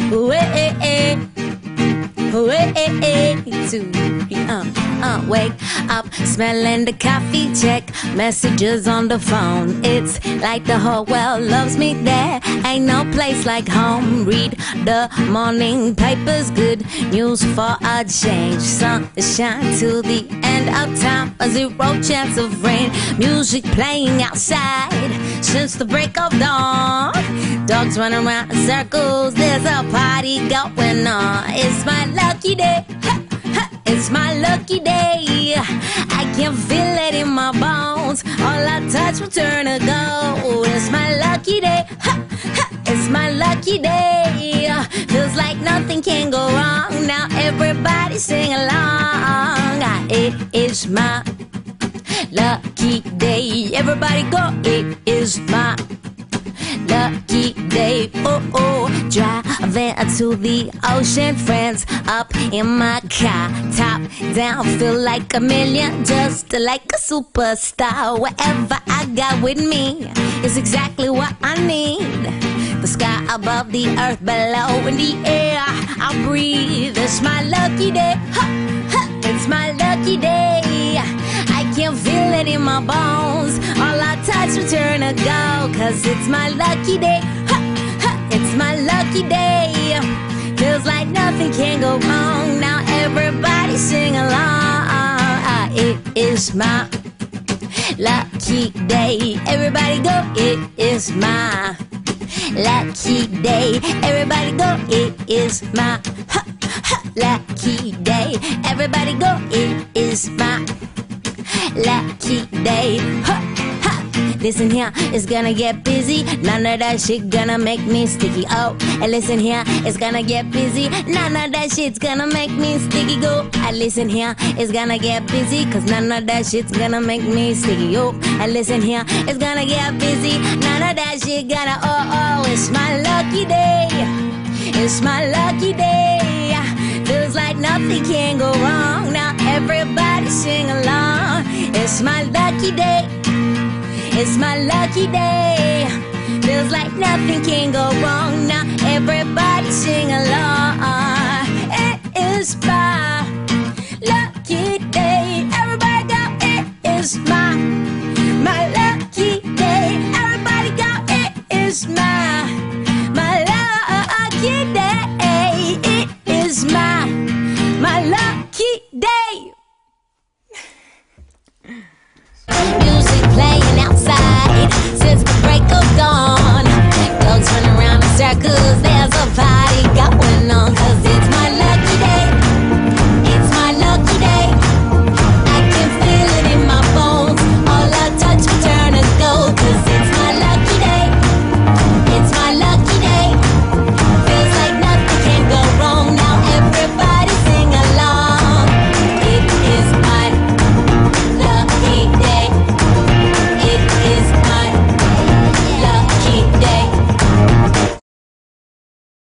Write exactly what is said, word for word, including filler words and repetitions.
Way, way to uh, uh, wake up, smelling the coffee, check messages on the phone. It's like the whole world loves me. There ain't no place like home. Read the morning papers, good news for a change. Sunshine till the end of time, a zero chance of rain. Music playing outside since the break of dawn. Dogs running around in circles, there's a party going on. It's my lucky day, ha, ha, it's my lucky day. I can feel it in my bones, all I touch will turn to gold. It's my lucky day, ha, ha, it's my lucky day. Feels like nothing can go wrong, now everybody sing along. It is my lucky day, everybody go, it is my lucky day. Oh, oh, driving to the ocean, friends up in my car, top down, feel like a million, just like a superstar. Whatever I got with me is exactly what I need. The sky above, the earth below, in the air I breathe. It's my lucky day, ha, ha, it's my lucky day. I can feel it in my bones, all I touch will turn to gold. Cause it's my lucky day, ha, ha, it's my lucky day. Feels like nothing can go wrong, now everybody sing along. Ah, it is my lucky day, everybody go, it is my lucky day, everybody go, it is my ha, ha, lucky day, everybody go, it is my lucky day. Ha, ha. Listen here, it's gonna get busy. None of that shit gonna make me sticky. Oh, and listen here, it's gonna get busy. None of that shit's gonna make me sticky. Go, and listen here, it's gonna get busy. Cause none of that shit's gonna make me sticky. Oh, and listen here, it's gonna get busy. None of that shit gonna, oh, oh, it's my lucky day. It's my lucky day. Feels like nothing can go wrong, now everybody sing along. It's my lucky day, it's my lucky day. Feels like nothing can go wrong, now everybody sing along. It is my lucky day, everybody go, it is my, my lucky day. Everybody go, it is my